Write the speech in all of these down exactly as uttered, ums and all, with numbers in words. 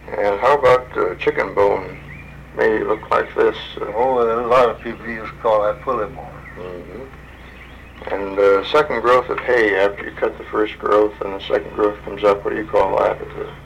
And how about uh, chicken bone? May look like this. Uh, oh, a lot of people used to call that pulley bone. Mm-hmm. And uh, second growth of hay after you cut the first growth and the second growth comes up, what do you call that?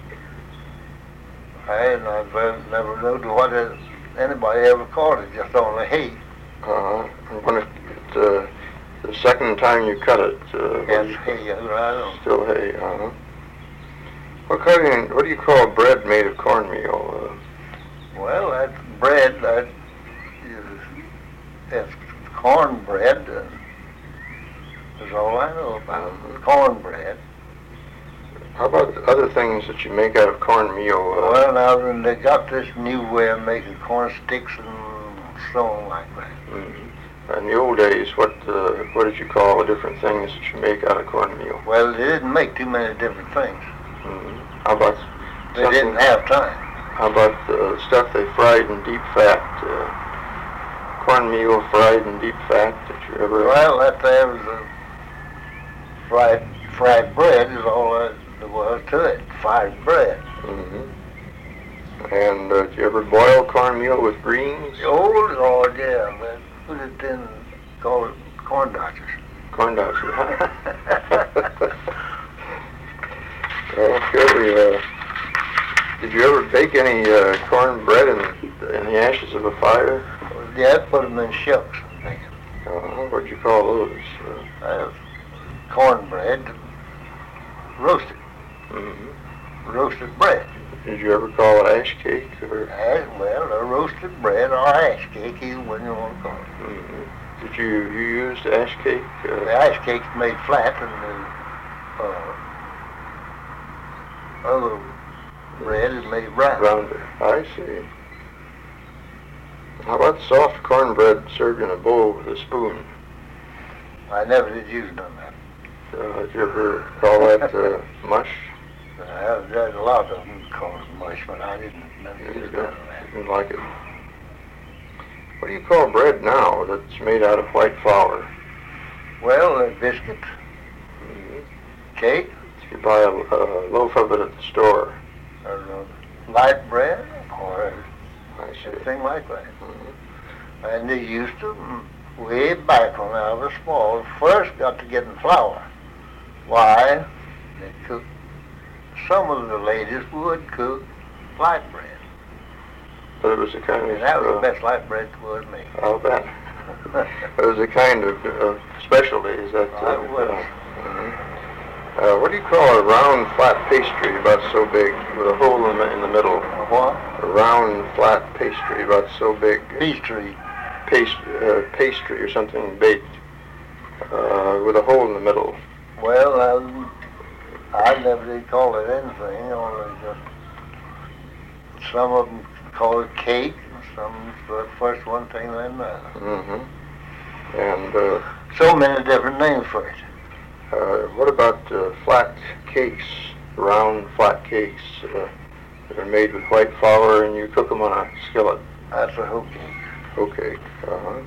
I never, never knew what it, anybody ever called it, just only hay. Uh, when it, uh, the second time you cut it, uh, yes, hay, right. Still hay, uh-huh. What kind of, what do you call bread made of cornmeal? Uh, well, that's bread, that is, that's cornbread, uh, is all I know about uh-huh. cornbread. How about the other things that you make out of cornmeal? Uh, well, now then they got this new way of making corn sticks and so on like that. Mm-hmm. In the old days, what uh, what did you call the different things that you make out of cornmeal? Well, they didn't make too many different things. Mm-hmm. How about they didn't have time. How about the stuff they fried in deep fat? Uh, cornmeal fried in deep fat that you ever? Well, that there was a fried fried bread is all that there was to it. Fried bread. Mm-hmm. And uh, did you ever boil cornmeal with greens? Oh Lord, yeah, man. Put it in, call it corn dodgers. Corn dodgers. Well, good. Uh, did you ever bake any uh, corn bread in, in the ashes of a fire? Yeah, put them in shucks. Uh, what'd you call those? Uh, uh, cornbread, roasted. Mm-hmm. Roasted bread. Did you ever call it ash cake? Or? Ash, well, a roasted bread or ash cake, either one you want to call it. Mm-hmm. Did you, you used ash cake? Uh, the ash cake's made flat, and the uh, other bread is made round. Rounder. I see. How about soft cornbread served in a bowl with a spoon? I never did use none of that. Uh, did you ever call that uh, mush? Uh, there's a lot of them called mush, but I didn't never use none of that. You didn't like it. What do you call bread now that's made out of white flour? Well, a biscuit, Mm-hmm. cake. You buy a, a loaf of it at the store. Or uh, light bread, or anything like that. Mm-hmm. And they used to, way back when I was small, first got to getting flour. Why? They cooked, some of the ladies would cook light bread. But it was a kind of... And that was uh, the best light bread there was made. I'll bet. It was a kind of uh, specialty, is that... I Uh, was. uh, mm-hmm. Uh, what do you call a round, flat pastry about so big with a hole in the, in the middle? A what? A round, flat pastry about so big. Pastry. Pastry, uh, pastry or something baked uh, with a hole in the middle. Well, I, I never did call it anything. Only just some of them call it cake, and some the first one thing then another. Mm-hmm. And uh, so many different names for it. Uh, what about uh, flat cakes, round flat cakes uh, that are made with white flour and you cook them on a skillet? That's a hoe cake. Hoe cake, uh-huh.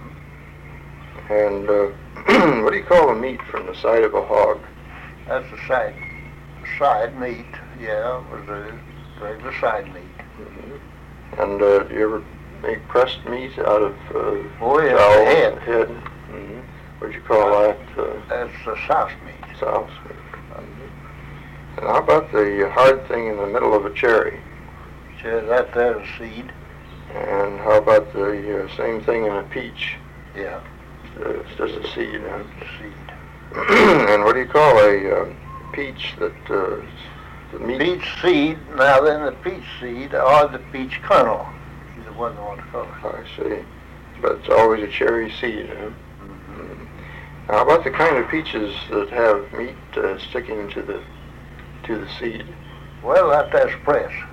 And uh, what do you call the meat from the side of a hog? That's the side, side meat, yeah, it was a regular side meat. Mm-hmm. And uh, do you ever make pressed meat out of uh, oh, yeah, jowl, the head? head? Mm-hmm. What'd you call that? Uh, That's the souse meat. Souse meat. Mm-hmm. And how about the hard thing in the middle of a cherry? Cherry, that there's a seed. And how about the uh, same thing in a peach? Yeah. Uh, it's just a seed, huh? Seed. And what do you call a uh, peach that uh, the meat? Peach seed. Now then, the peach seed or the peach kernel. Either one you want to call it. I see. But it's always a cherry seed, huh? How about the kind of peaches that have meat uh, sticking to the to the seed? Well, that, that's press.